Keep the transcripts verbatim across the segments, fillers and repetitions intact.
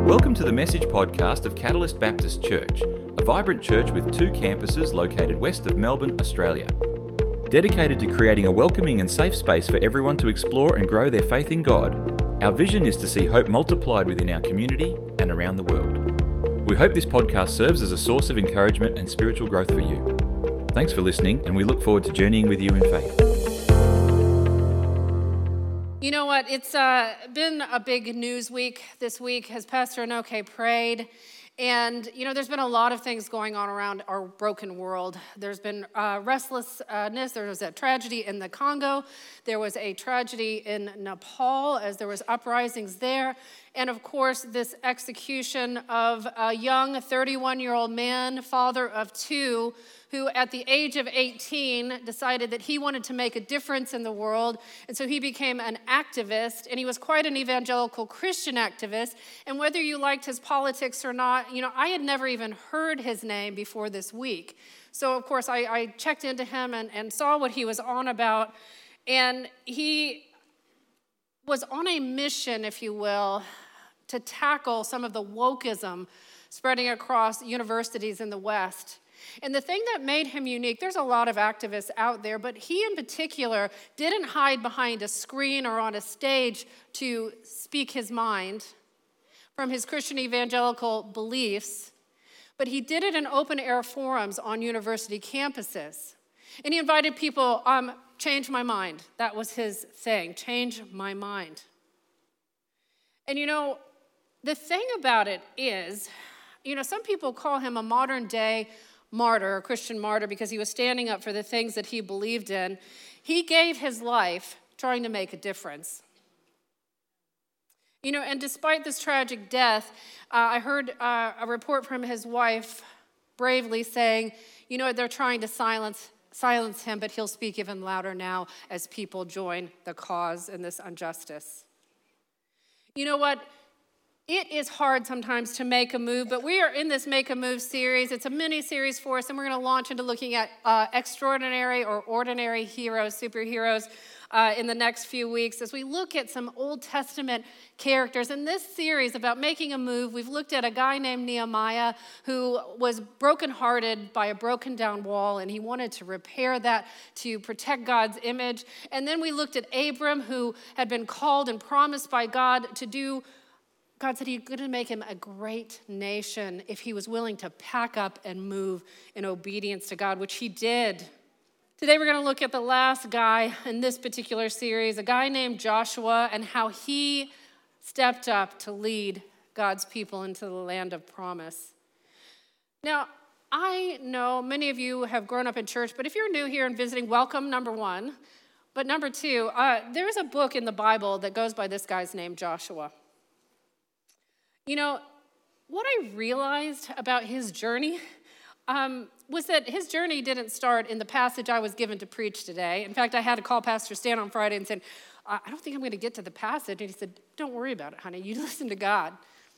Welcome to the Message podcast of Catalyst Baptist Church, a vibrant church with two campuses located west of Melbourne, Australia. Dedicated to creating a welcoming and safe space for everyone to explore and grow their faith in God, our vision is to see hope multiplied within our community and around the world. We hope this podcast serves as a source of encouragement and spiritual growth for you. Thanks for listening, and we look forward to journeying with you in faith. You know what? It's uh, been a big news week this week as Pastor Enoke prayed. And, you know, there's been a lot of things going on around our broken world. There's been uh, restlessness. There was a tragedy in the Congo. There was a tragedy in Nepal as there was uprisings there. And, of course, this execution of a young thirty-one-year-old man, father of two, who at the age of eighteen decided that he wanted to make a difference in the world. And so he became an activist, and he was quite an evangelical Christian activist. And whether you liked his politics or not, you know, I had never even heard his name before this week. So, of course, I, I checked into him and, and saw what he was on about. And he was on a mission, if you will, to tackle some of the wokeism spreading across universities in the West. And the thing that made him unique, there's a lot of activists out there, but he in particular didn't hide behind a screen or on a stage to speak his mind from his Christian evangelical beliefs, but he did it in open-air forums on university campuses. And he invited people, um, change my mind. That was his thing, change my mind. And you know, the thing about it is, you know, some people call him a modern-day martyr, a Christian martyr, because he was standing up for the things that he believed in. He gave his life trying to make a difference. You know, and despite this tragic death, uh, I heard uh, a report from his wife bravely saying, you know, they're trying to silence silence him, but he'll speak even louder now as people join the cause in this injustice. You know what? It is hard sometimes to make a move, but we are in this Make a Move series. It's a mini-series for us, and we're going to launch into looking at uh, extraordinary or ordinary heroes, superheroes, uh, in the next few weeks as we look at some Old Testament characters. In this series about making a move, we've looked at a guy named Nehemiah who was brokenhearted by a broken down wall, and he wanted to repair that to protect God's image. And then we looked at Abram, who had been called and promised by God to do God said he's going to make him a great nation if he was willing to pack up and move in obedience to God, which he did. Today we're going to look at the last guy in this particular series, a guy named Joshua, and how he stepped up to lead God's people into the land of promise. Now, I know many of you have grown up in church, but if you're new here and visiting, welcome, number one. But number two, uh, there's a book in the Bible that goes by this guy's name, Joshua. You know, what I realized about his journey um, was that his journey didn't start in the passage I was given to preach today. In fact, I had to call Pastor Stan on Friday and said, I don't think I'm going to get to the passage. And he said, don't worry about it, honey. You listen to God.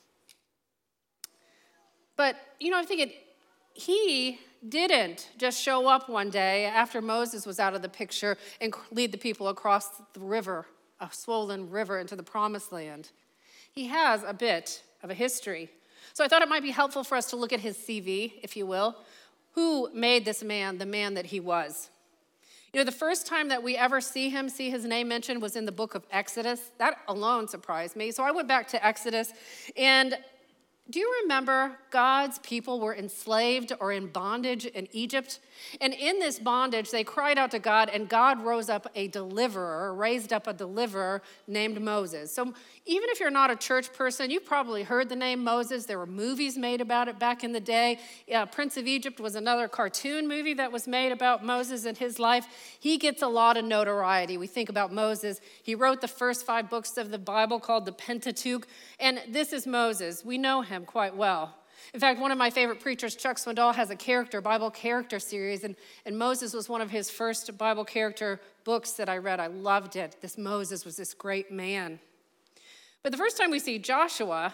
But, you know, I'm thinking, he didn't just show up one day after Moses was out of the picture and lead the people across the river, a swollen river, into the promised land. He has a bit of a history. So I thought it might be helpful for us to look at his C V, if you will. Who made this man the man that he was? You know, the first time that we ever see him, see his name mentioned, was in the book of Exodus. That alone surprised me. So I went back to Exodus, and do you remember God's people were enslaved or in bondage in Egypt? And in this bondage, they cried out to God, and God rose up a deliverer, raised up a deliverer named Moses. So even if you're not a church person, you've probably heard the name Moses. There were movies made about it back in the day. Yeah, Prince of Egypt was another cartoon movie that was made about Moses and his life. He gets a lot of notoriety. We think about Moses. He wrote the first five books of the Bible called the Pentateuch, and this is Moses. We know him quite well. In fact, one of my favorite preachers, Chuck Swindoll, has a character, Bible character series, and, and Moses was one of his first Bible character books that I read. I loved it. This Moses was this great man. But the first time we see Joshua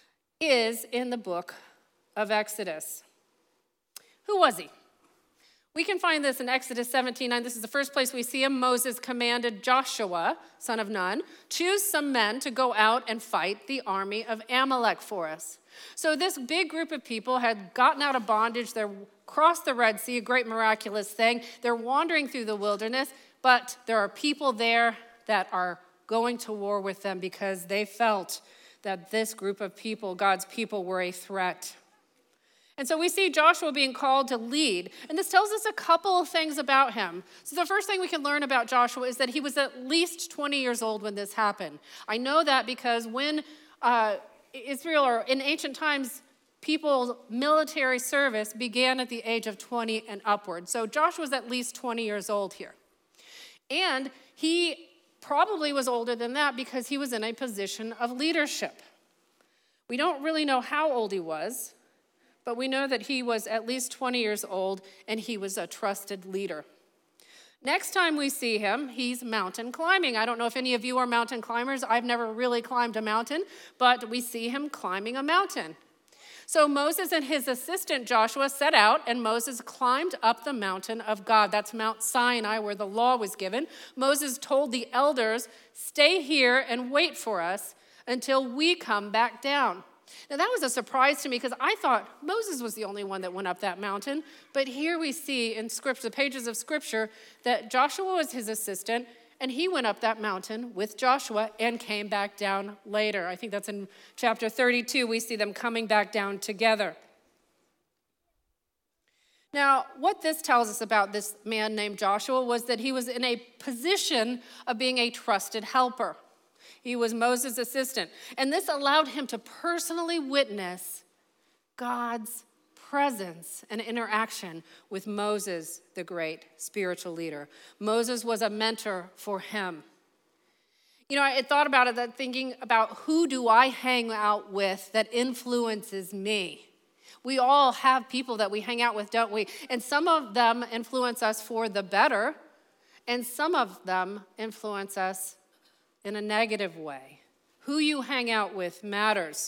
is in the book of Exodus. Who was he? We can find this in Exodus seventeen nine. This is the first place we see him. Moses commanded Joshua, son of Nun, choose some men to go out and fight the army of Amalek for us. So this big group of people had gotten out of bondage. They're crossed the Red Sea, a great miraculous thing. They're wandering through the wilderness, but there are people there that are going to war with them because they felt that this group of people, God's people, were a threat. And so we see Joshua being called to lead. And this tells us a couple of things about him. So the first thing we can learn about Joshua is that he was at least twenty years old when this happened. I know that because when uh, Israel, or in ancient times, people's military service began at the age of twenty and upward. So Joshua was at least twenty years old here. And he probably was older than that because he was in a position of leadership. We don't really know how old he was, but we know that he was at least twenty years old and he was a trusted leader. Next time we see him, he's mountain climbing. I don't know if any of you are mountain climbers. I've never really climbed a mountain, but we see him climbing a mountain. So Moses and his assistant Joshua set out, and Moses climbed up the mountain of God. That's Mount Sinai, where the law was given. Moses told the elders, stay here and wait for us until we come back down. Now, that was a surprise to me because I thought Moses was the only one that went up that mountain. But here we see in scripture, the pages of Scripture, that Joshua was his assistant, and he went up that mountain with Joshua and came back down later. I think that's in chapter thirty-two. We see them coming back down together. Now, what this tells us about this man named Joshua was that he was in a position of being a trusted helper. He was Moses' assistant. And this allowed him to personally witness God's presence and interaction with Moses, the great spiritual leader. Moses was a mentor for him. You know, I had thought about it, that thinking about who do I hang out with that influences me? We all have people that we hang out with, don't we? And some of them influence us for the better, and some of them influence us in a negative way. Who you hang out with matters.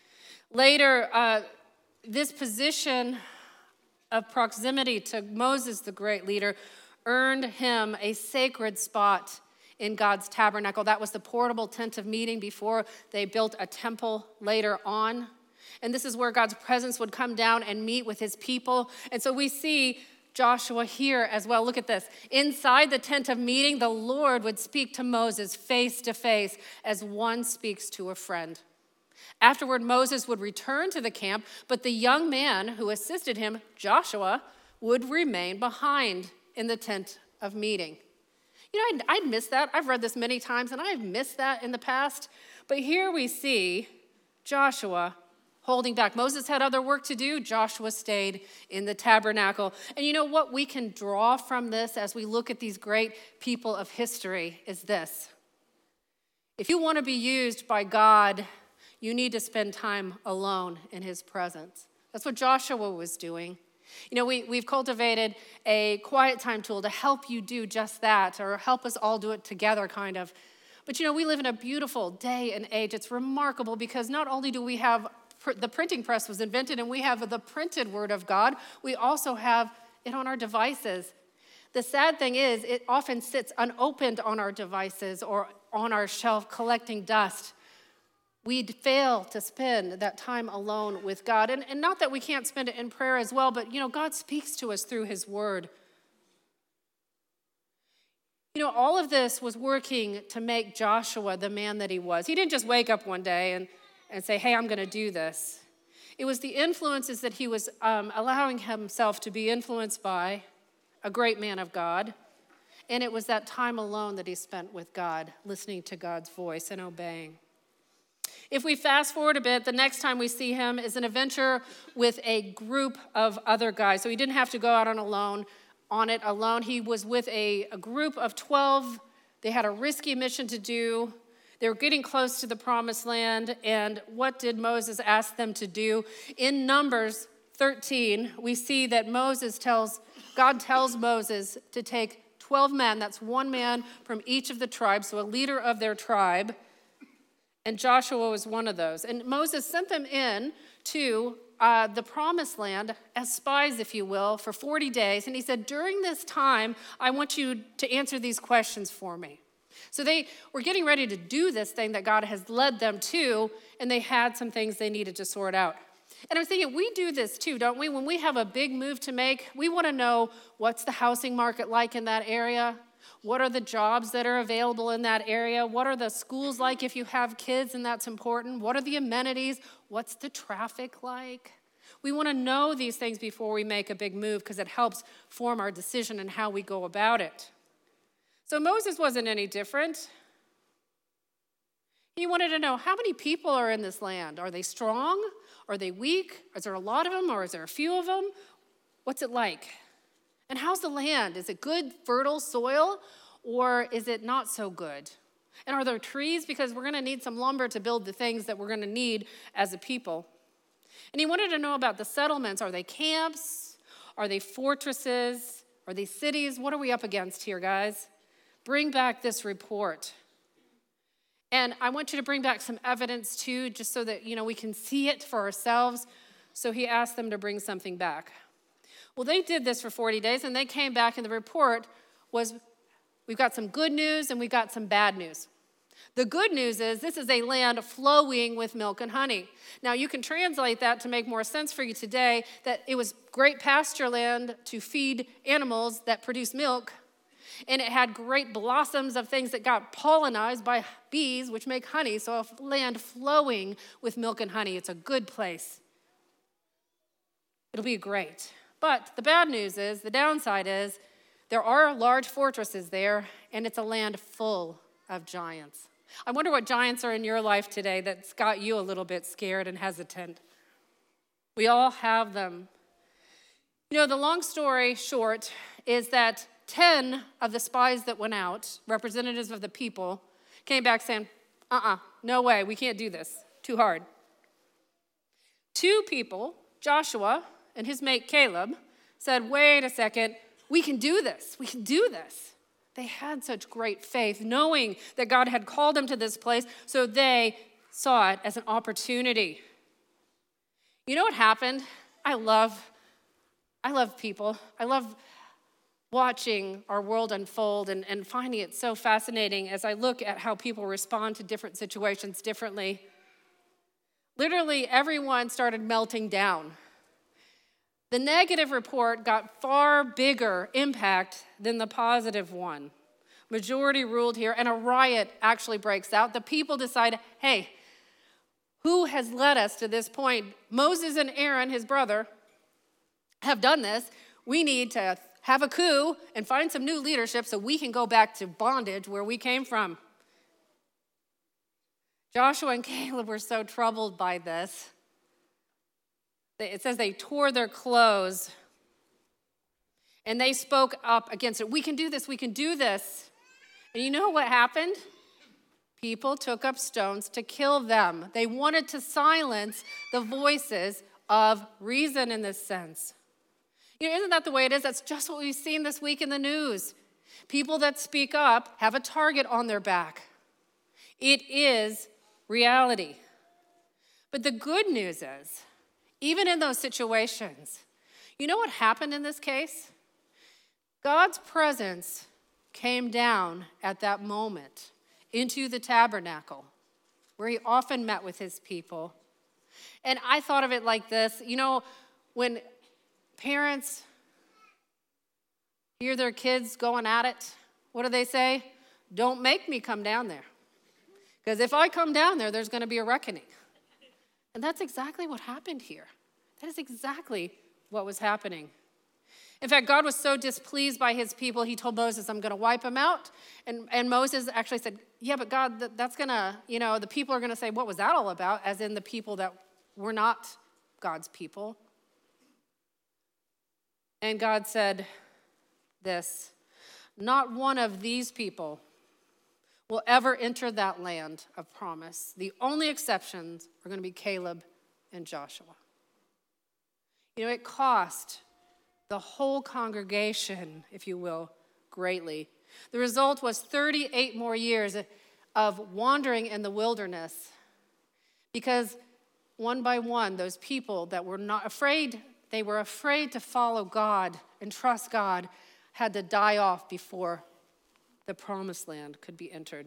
Later, uh, this position of proximity to Moses, the great leader, earned him a sacred spot in God's tabernacle. That was the portable tent of meeting before they built a temple later on. And this is where God's presence would come down and meet with his people. And so we see Joshua here as well. Look at this. Inside the tent of meeting, the Lord would speak to Moses face to face as one speaks to a friend. Afterward, Moses would return to the camp, but the young man who assisted him, Joshua, would remain behind in the tent of meeting. You know, I'd, I'd missed that. I've read this many times, and I've missed that in the past. But here we see Joshua holding back. Moses had other work to do. Joshua stayed in the tabernacle. And you know what we can draw from this as we look at these great people of history is this. If you want to be used by God, you need to spend time alone in his presence. That's what Joshua was doing. You know, we, we've cultivated a quiet time tool to help you do just that, or help us all do it together, kind of. But you know, we live in a beautiful day and age. It's remarkable because not only do we have the printing press was invented and we have the printed word of God, we also have it on our devices. The sad thing is it often sits unopened on our devices or on our shelf collecting dust. We fail to spend that time alone with God. And, and not that we can't spend it in prayer as well, but you know, God speaks to us through his word. You know, all of this was working to make Joshua the man that he was. He didn't just wake up one day and and say, hey, I'm going to do this. It was the influences that he was um, allowing himself to be influenced by, a great man of God, and it was that time alone that he spent with God, listening to God's voice and obeying. If we fast forward a bit, the next time we see him is an adventure with a group of other guys. So he didn't have to go out on alone, on it alone. He was with a, a group of twelve. They had a risky mission to do. They were getting close to the promised land, and what did Moses ask them to do? In Numbers thirteen, we see that Moses tells, God tells Moses to take twelve men, that's one man from each of the tribes, so a leader of their tribe, and Joshua was one of those. And Moses sent them in to uh, the promised land as spies, if you will, for forty days. And he said, during this time, I want you to answer these questions for me. So they were getting ready to do this thing that God has led them to, and they had some things they needed to sort out. And I was thinking, we do this too, don't we? When we have a big move to make, we want to know what's the housing market like in that area? What are the jobs that are available in that area? What are the schools like if you have kids and that's important? What are the amenities? What's the traffic like? We want to know these things before we make a big move because it helps form our decision and how we go about it. So Moses wasn't any different. He wanted to know, how many people are in this land? Are they strong? Are they weak? Is there a lot of them or is there a few of them? What's it like? And how's the land? Is it good, fertile soil, or is it not so good? And are there trees? Because we're going to need some lumber to build the things that we're going to need as a people. And he wanted to know about the settlements. Are they camps? Are they fortresses? Are they cities? What are we up against here, guys? Bring back this report. And I want you to bring back some evidence too, just so that, you know, we can see it for ourselves. So he asked them to bring something back. Well, they did this for forty days, and they came back, and the report was, we've got some good news, and we've got some bad news. The good news is this is a land flowing with milk and honey. Now, you can translate that to make more sense for you today, that it was great pasture land to feed animals that produce milk, and it had great blossoms of things that got pollinized by bees, which make honey, so a land flowing with milk and honey. It's a good place. It'll be great. But the bad news is, the downside is, there are large fortresses there, and it's a land full of giants. I wonder what giants are in your life today that's got you a little bit scared and hesitant. We all have them. You know, the long story short is that ten of the spies that went out, representatives of the people, came back saying, uh-uh, no way, we can't do this. Too hard. Two people, Joshua and his mate Caleb, said, wait a second, we can do this. We can do this. They had such great faith, knowing that God had called them to this place, so they saw it as an opportunity. You know what happened? I love, I love people. I love watching our world unfold and, and finding it so fascinating as I look at how people respond to different situations differently. Literally, everyone started melting down. The negative report got far bigger impact than the positive one. Majority ruled here, and a riot actually breaks out. The people decide, hey, who has led us to this point? Moses and Aaron, his brother, have done this. We need to have a coup and find some new leadership so we can go back to bondage where we came from. Joshua and Caleb were so troubled by this. It says they tore their clothes and they spoke up against it. We can do this, we can do this. And you know what happened? People took up stones to kill them. They wanted to silence the voices of reason in this sense. You know, isn't that the way it is? That's just what we've seen this week in the news. People that speak up have a target on their back. It is reality. But the good news is, even in those situations, you know what happened in this case? God's presence came down at that moment into the tabernacle, where he often met with his people. And I thought of it like this. You know, when parents hear their kids going at it, what do they say? Don't make me come down there. Because if I come down there, there's going to be a reckoning. And that's exactly what happened here. That is exactly what was happening. In fact, God was so displeased by his people, he told Moses, I'm going to wipe them out. And, and Moses actually said, yeah, but God, that, that's going to, you know, the people are going to say, what was that all about? As in the people that were not God's people. And God said this, not one of these people will ever enter that land of promise. The only exceptions are going to be Caleb and Joshua. You know, it cost the whole congregation, if you will, greatly. The result was thirty-eight more years of wandering in the wilderness because one by one, those people that were not afraid, they were afraid to follow God and trust God, had to die off before the promised land could be entered.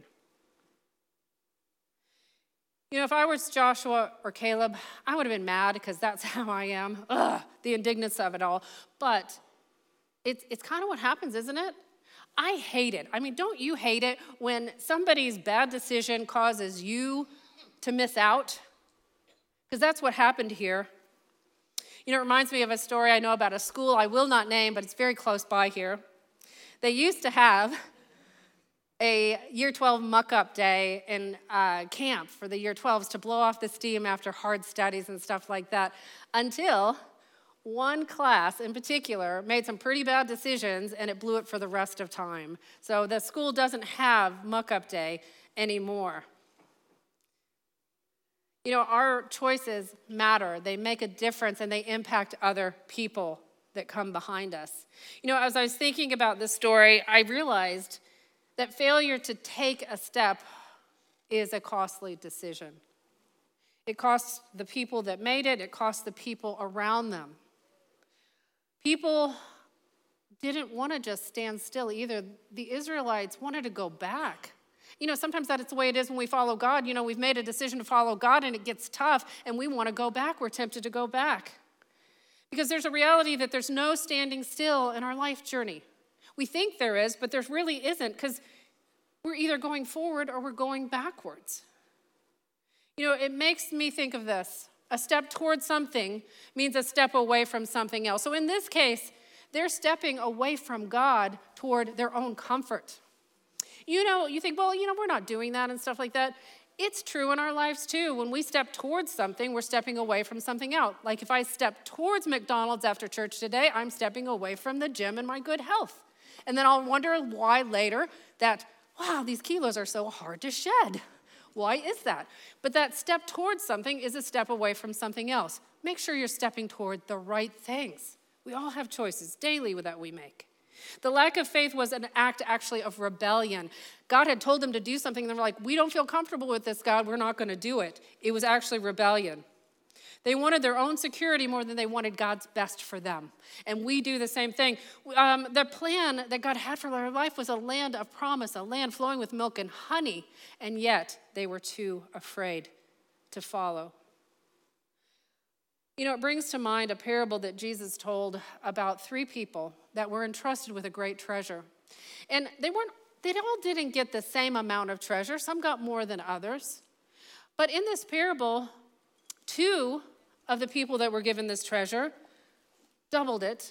You know, if I was Joshua or Caleb, I would have been mad because that's how I am. Ugh, the indignance of it all. But it's, it's kind of what happens, isn't it? I hate it. I mean, don't you hate it when somebody's bad decision causes you to miss out? Because that's what happened here. You know, it reminds me of a story I know about a school I will not name, but it's very close by here. They used to have a year twelve muck-up day in uh, camp for the year twelves to blow off the steam after hard studies and stuff like that, until one class in particular made some pretty bad decisions and it blew it for the rest of time. So the school doesn't have muck-up day anymore. You know, our choices matter. They make a difference and they impact other people that come behind us. You know, as I was thinking about this story, I realized that failure to take a step is a costly decision. It costs the people that made it, it costs the people around them. People didn't want to just stand still either. The Israelites wanted to go back. You know, sometimes that's the way it is when we follow God. You know, we've made a decision to follow God and it gets tough and we want to go back. We're tempted to go back. Because there's a reality that there's no standing still in our life journey. We think there is, but there really isn't, because we're either going forward or we're going backwards. You know, it makes me think of this. A step towards something means a step away from something else. So in this case, they're stepping away from God toward their own comfort. You know, you think, well, you know, we're not doing that and stuff like that. It's true in our lives too. When we step towards something, we're stepping away from something else. Like if I step towards McDonald's after church today, I'm stepping away from the gym and my good health. And then I'll wonder why later that, wow, these kilos are so hard to shed. Why is that? But that step towards something is a step away from something else. Make sure you're stepping toward the right things. We all have choices daily that we make. The lack of faith was an act actually of rebellion. God had told them to do something, and they were like, we don't feel comfortable with this, God. We're not going to do it. It was actually rebellion. They wanted their own security more than they wanted God's best for them. And we do the same thing. Um, the plan that God had for their life was a land of promise, a land flowing with milk and honey, and yet they were too afraid to follow. You know, it brings to mind a parable that Jesus told about three people that were entrusted with a great treasure. And they weren't, they all didn't get the same amount of treasure. Some got more than others. But in this parable, two of the people that were given this treasure doubled it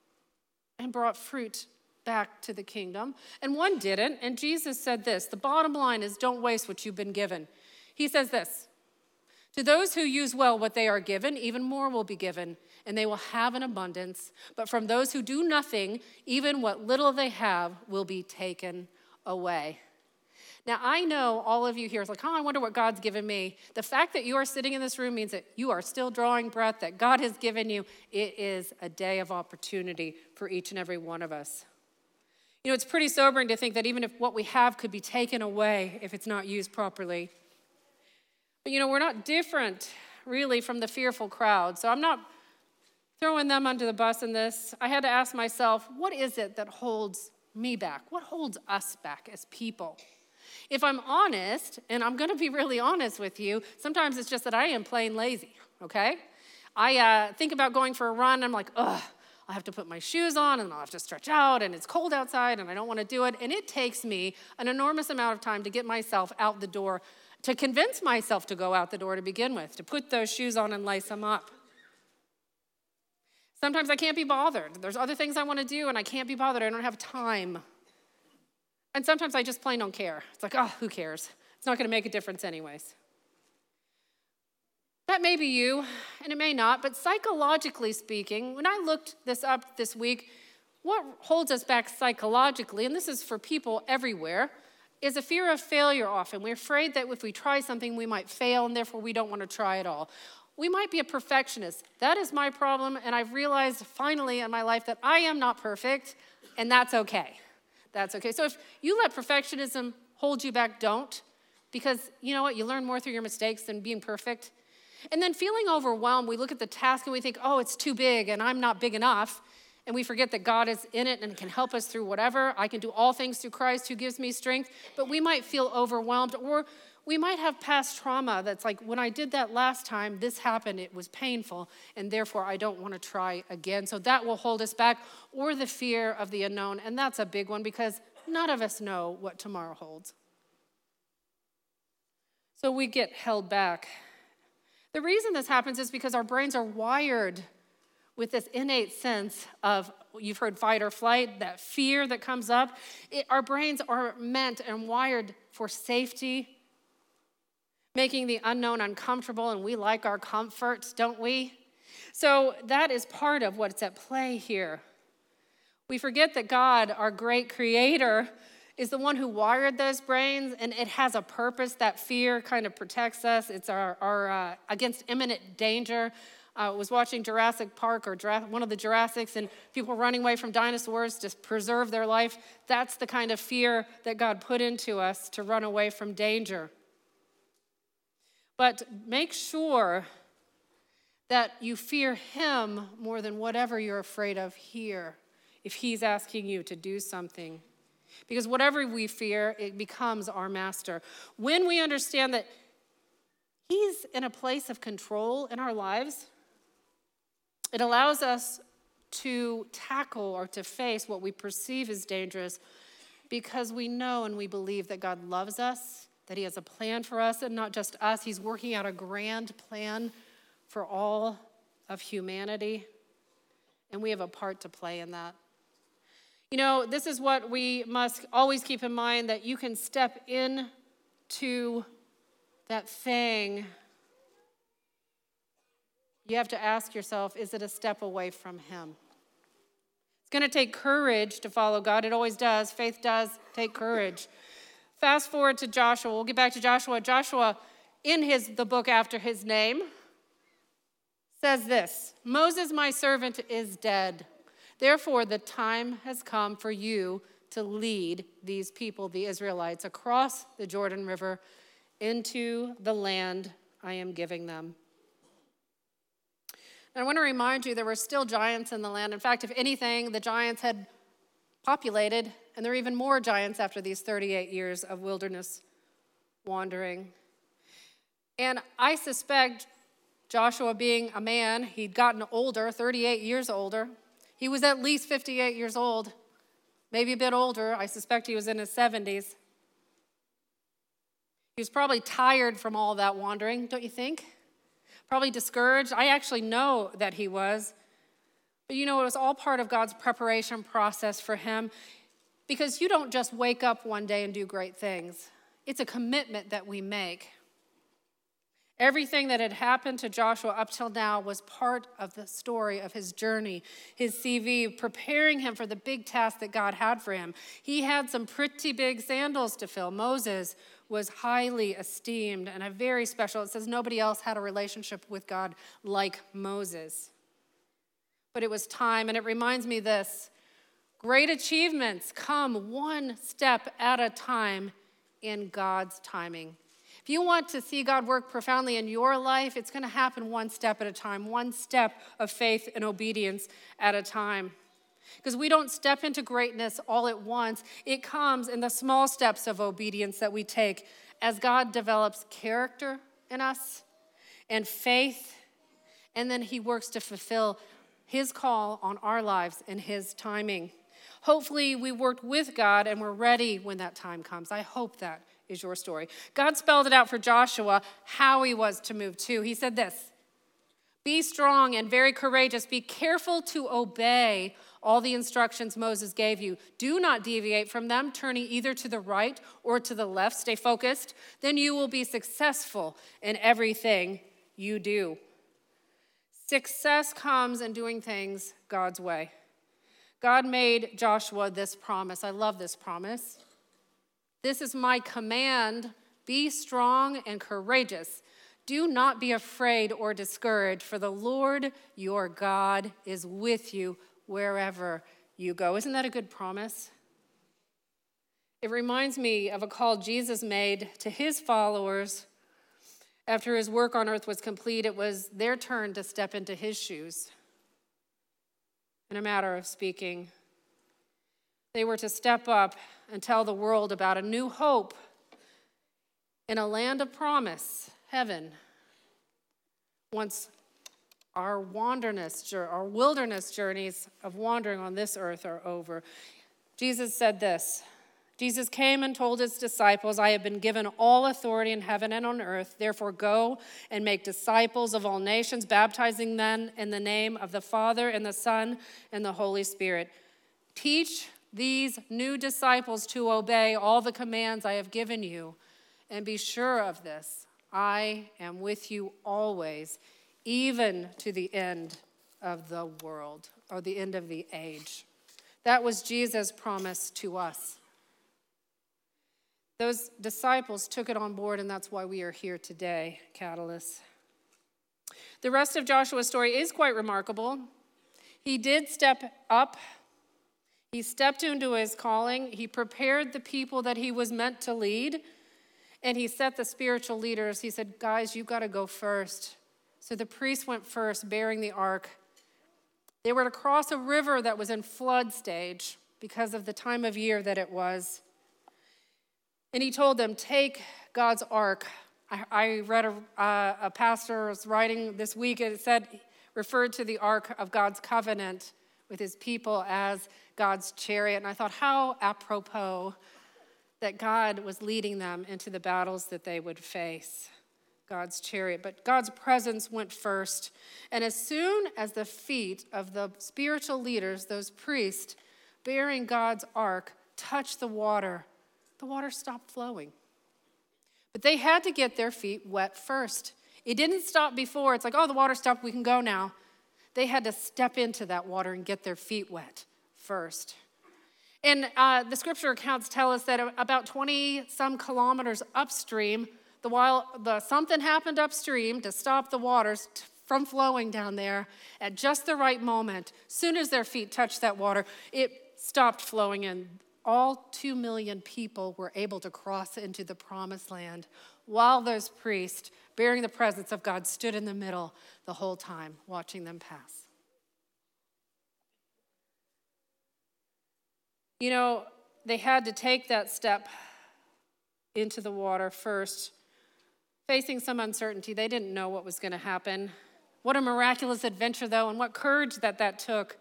and brought fruit back to the kingdom. And one didn't. And Jesus said this, the bottom line is don't waste what you've been given. He says this, to those who use well what they are given, even more will be given, and they will have an abundance. But from those who do nothing, even what little they have will be taken away. Now, I know all of you here is like, oh, I wonder what God's given me. The fact that you are sitting in this room means that you are still drawing breath that God has given you. It is a day of opportunity for each and every one of us. You know, it's pretty sobering to think that even if what we have could be taken away if it's not used properly. But, you know, we're not different, really, from the fearful crowd. So I'm not throwing them under the bus in this. I had to ask myself, what is it that holds me back? What holds us back as people? If I'm honest, and I'm going to be really honest with you, sometimes it's just that I am plain lazy, okay? I uh, think about going for a run, and I'm like, ugh, I have to put my shoes on, and I'll have to stretch out, and it's cold outside, and I don't want to do it. And it takes me an enormous amount of time to get myself out the door, to convince myself to go out the door to begin with, to put those shoes on and lace them up. Sometimes I can't be bothered. There's other things I want to do, and I can't be bothered. I don't have time. And sometimes I just plain don't care. It's like, oh, who cares? It's not going to make a difference anyways. That may be you, and it may not, but psychologically speaking, when I looked this up this week, what holds us back psychologically, and this is for people everywhere, is a fear of failure often. We're afraid that if we try something, we might fail, and therefore we don't want to try at all. We might be a perfectionist. That is my problem, and I've realized finally in my life that I am not perfect, and that's okay. That's okay. So if you let perfectionism hold you back, don't. Because you know what? You learn more through your mistakes than being perfect. And then feeling overwhelmed, we look at the task and we think, oh, it's too big and I'm not big enough. And we forget that God is in it and can help us through whatever. I can do all things through Christ who gives me strength. But we might feel overwhelmed, or we might have past trauma that's like, when I did that last time, this happened, it was painful, and therefore I don't want to try again. So that will hold us back, or the fear of the unknown. And that's a big one because none of us know what tomorrow holds. So we get held back. The reason this happens is because our brains are wired with this innate sense of, you've heard fight or flight, that fear that comes up. It, our brains are meant and wired for safety, making the unknown uncomfortable, and we like our comfort, don't we? So that is part of what's at play here. We forget that God, our great creator, is the one who wired those brains, and it has a purpose. That fear kind of protects us. It's our, our uh, against imminent danger. I was watching Jurassic Park, or Jura- one of the Jurassics, and people running away from dinosaurs to preserve their life. That's the kind of fear that God put into us, to run away from danger. But make sure that you fear him more than whatever you're afraid of here, if he's asking you to do something. Because whatever we fear, it becomes our master. When we understand that he's in a place of control in our lives, it allows us to tackle or to face what we perceive as dangerous, because we know and we believe that God loves us, that he has a plan for us, and not just us. He's working out a grand plan for all of humanity, and we have a part to play in that. You know, this is what we must always keep in mind, that you can step into that thing. You have to ask yourself, is it a step away from him? It's going to take courage to follow God. It always does. Faith does take courage. Fast forward to Joshua. We'll get back to Joshua. Joshua, in his the book after his name, says this: Moses, my servant, is dead. Therefore, the time has come for you to lead these people, the Israelites, across the Jordan River into the land I am giving them. And I want to remind you, there were still giants in the land. In fact, if anything, the giants had populated, and there are even more giants after these thirty-eight years of wilderness wandering. And I suspect Joshua, being a man, he'd gotten older, thirty-eight years older. He was at least fifty-eight years old, maybe a bit older. I suspect he was in his seventies. He was probably tired from all that wandering, don't you think? Probably discouraged. I actually know that he was. But you know, it was all part of God's preparation process for him, because you don't just wake up one day and do great things. It's a commitment that we make. Everything that had happened to Joshua up till now was part of the story of his journey, his C V, preparing him for the big task that God had for him. He had some pretty big sandals to fill. Moses was highly esteemed and a very special. It says nobody else had a relationship with God like Moses. But it was time, and it reminds me this: great achievements come one step at a time in God's timing. If you want to see God work profoundly in your life, it's going to happen one step at a time, one step of faith and obedience at a time. Because we don't step into greatness all at once. It comes in the small steps of obedience that we take as God develops character in us and faith, and then he works to fulfill his call on our lives in his timing. Hopefully we worked with God and we're ready when that time comes. I hope that is your story. God spelled it out for Joshua how he was to move too. He said this: be strong and very courageous. Be careful to obey all the instructions Moses gave you. Do not deviate from them, turning either to the right or to the left. Stay focused. Then you will be successful in everything you do. Success comes in doing things God's way. God made Joshua this promise. I love this promise. This is my command: be strong and courageous. Do not be afraid or discouraged, for the Lord your God is with you wherever you go. Isn't that a good promise? It reminds me of a call Jesus made to his followers After his work on earth was complete, it was their turn to step into his shoes. In a matter of speaking, they were to step up and tell the world about a new hope in a land of promise, heaven. Once our wilderness, our wilderness journeys of wandering on this earth are over. Jesus said this. Jesus came and told his disciples, I have been given all authority in heaven and on earth. Therefore, go and make disciples of all nations, baptizing them in the name of the Father and the Son and the Holy Spirit. Teach these new disciples to obey all the commands I have given you. And be sure of this, I am with you always, even to the end of the world, or the end of the age. That was Jesus' promise to us. Those disciples took it on board, and that's why we are here today, Catalyst. The rest of Joshua's story is quite remarkable. He did step up. He stepped into his calling. He prepared the people that he was meant to lead, and he set the spiritual leaders. He said, guys, you've got to go first. So the priests went first, bearing the ark. They were to cross a river that was in flood stage because of the time of year that it was. And he told them, take God's ark. I, I read a, uh, a pastor's writing this week. It said, referred to the ark of God's covenant with his people as God's chariot. And I thought, how apropos that God was leading them into the battles that they would face. God's chariot. But God's presence went first. And as soon as the feet of the spiritual leaders, those priests bearing God's ark, touched the water, the water stopped flowing. But they had to get their feet wet first. It didn't stop before. It's like, oh, the water stopped, we can go now. They had to step into that water and get their feet wet first. And uh, the scripture accounts tell us that about twenty some kilometers upstream, the while the something happened upstream to stop the waters t- from flowing down there at just the right moment. Soon as their feet touched that water, it stopped flowing, and all two million people were able to cross into the promised land while those priests, bearing the presence of God, stood in the middle the whole time, watching them pass. You know, they had to take that step into the water first, facing some uncertainty. They didn't know what was going to happen. What a miraculous adventure, though, and what courage that that took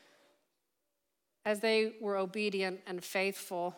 as they were obedient and faithful.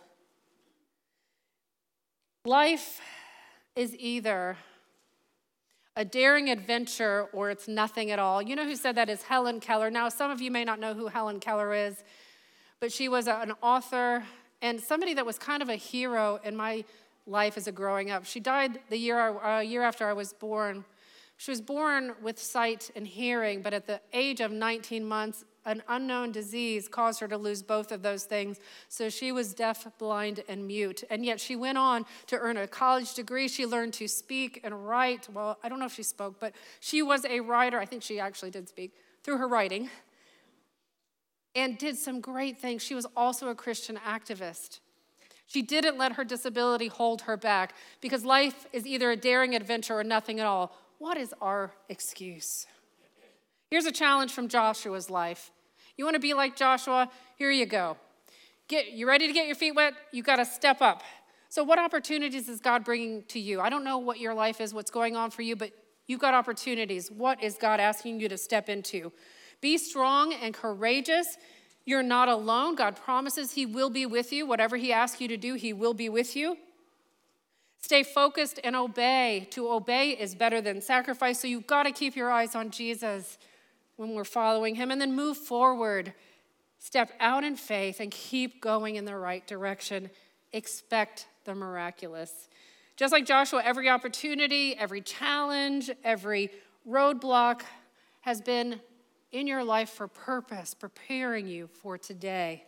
Life is either a daring adventure or it's nothing at all. You know who said that is Helen Keller. Now, some of you may not know who Helen Keller is, but she was an author and somebody that was kind of a hero in my life as a growing up. She died the year, a year after I was born. She was born with sight and hearing, but at the age of nineteen months, an unknown disease caused her to lose both of those things. So she was deaf, blind, and mute. And yet she went on to earn a college degree. She learned to speak and write. Well, I don't know if she spoke, but she was a writer. I think she actually did speak through her writing. And did some great things. She was also a Christian activist. She didn't let her disability hold her back because life is either a daring adventure or nothing at all. What is our excuse? Here's a challenge from Joshua's life. You want to be like Joshua? Here you go. Get you ready to get your feet wet? You got to step up. So what opportunities is God bringing to you? I don't know what your life is, what's going on for you, but you've got opportunities. What is God asking you to step into? Be strong and courageous. You're not alone. God promises he will be with you. Whatever he asks you to do, he will be with you. Stay focused and obey. To obey is better than sacrifice, so you've got to keep your eyes on Jesus when we're following him, and then move forward. Step out in faith and keep going in the right direction. Expect the miraculous. Just like Joshua, every opportunity, every challenge, every roadblock has been in your life for purpose, preparing you for today.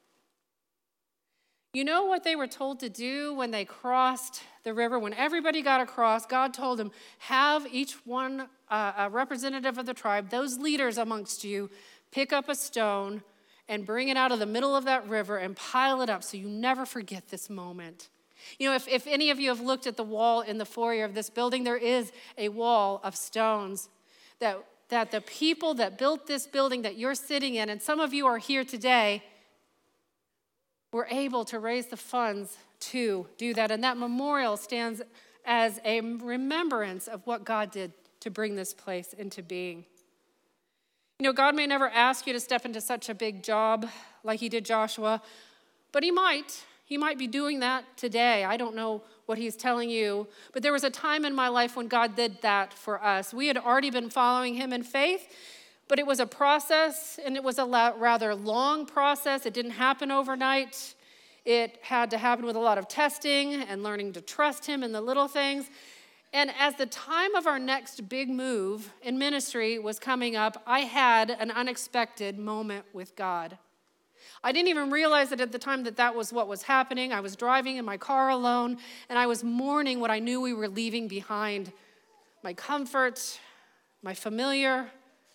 You know what they were told to do when they crossed the river? When everybody got across, God told them, have each one, uh, a representative of the tribe, those leaders amongst you, pick up a stone and bring it out of the middle of that river and pile it up so you never forget this moment. You know, if, if any of you have looked at the wall in the foyer of this building, there is a wall of stones that, that the people that built this building that you're sitting in, and some of you are here today, were able to raise the funds to do that. And that memorial stands as a remembrance of what God did to bring this place into being. You know, God may never ask you to step into such a big job like he did Joshua, but he might. He might be doing that today. I don't know what he's telling you, but there was a time in my life when God did that for us. We had already been following him in faith, but it was a process, and it was a rather long process. It didn't happen overnight. It had to happen with a lot of testing and learning to trust him in the little things. And as the time of our next big move in ministry was coming up, I had an unexpected moment with God. I didn't even realize it at the time that that was what was happening. I was driving in my car alone, and I was mourning what I knew we were leaving behind. My comfort, my familiar.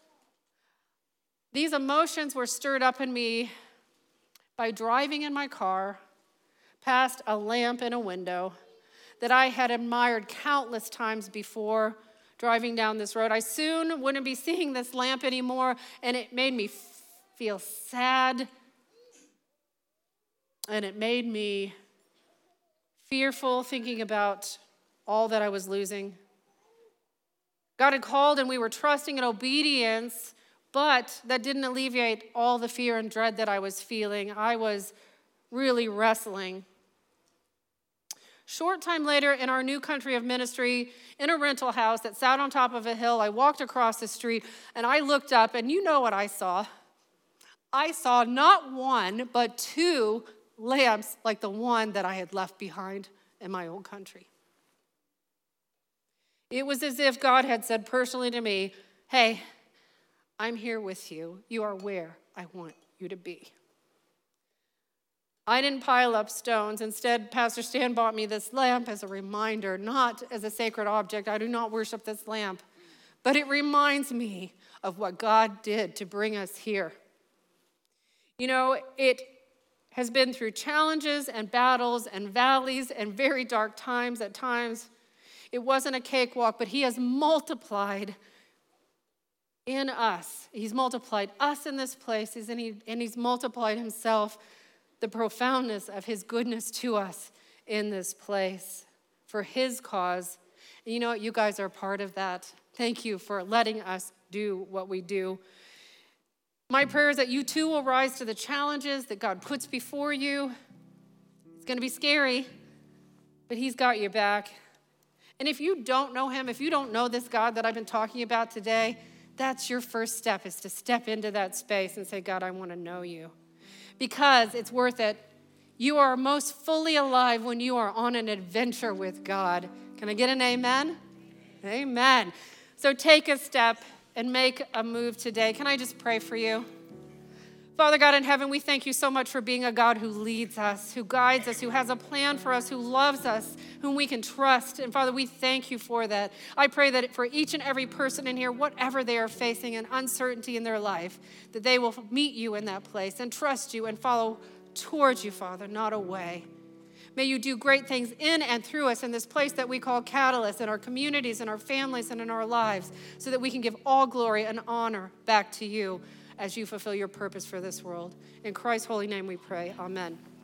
These emotions were stirred up in me by driving in my car past a lamp in a window that I had admired countless times before driving down this road. I soon wouldn't be seeing this lamp anymore, and it made me feel sad, and it made me fearful thinking about all that I was losing. God had called, and we were trusting in obedience, but that didn't alleviate all the fear and dread that I was feeling. I was really wrestling. Short time later, in our new country of ministry, in a rental house that sat on top of a hill, I walked across the street, and I looked up, and you know what I saw. I saw not one, but two lamps like the one that I had left behind in my old country. It was as if God had said personally to me, hey, I'm here with you. You are where I want you to be. I didn't pile up stones. Instead, Pastor Stan bought me this lamp as a reminder, not as a sacred object. I do not worship this lamp, but it reminds me of what God did to bring us here. You know, it has been through challenges and battles and valleys and very dark times at times. It wasn't a cakewalk, but he has multiplied in us. He's multiplied us in this place, and, he, and he's multiplied himself, the profoundness of his goodness to us in this place for his cause. And you know what? You guys are part of that. Thank you for letting us do what we do. My prayer is that you too will rise to the challenges that God puts before you. It's going to be scary, but he's got your back. And if you don't know him, if you don't know this God that I've been talking about today, that's your first step, is to step into that space and say, God, I want to know you. Because it's worth it. You are most fully alive when you are on an adventure with God. Can I get an amen? Amen. So take a step and make a move today. Can I just pray for you? Father God in heaven, we thank you so much for being a God who leads us, who guides us, who has a plan for us, who loves us, whom we can trust. And Father, we thank you for that. I pray that for each and every person in here, whatever they are facing, an uncertainty in their life, that they will meet you in that place and trust you and follow towards you, Father, not away. May you do great things in and through us in this place that we call Catalyst, in our communities, in our families, and in our lives, so that we can give all glory and honor back to you as you fulfill your purpose for this world. In Christ's holy name we pray. Amen.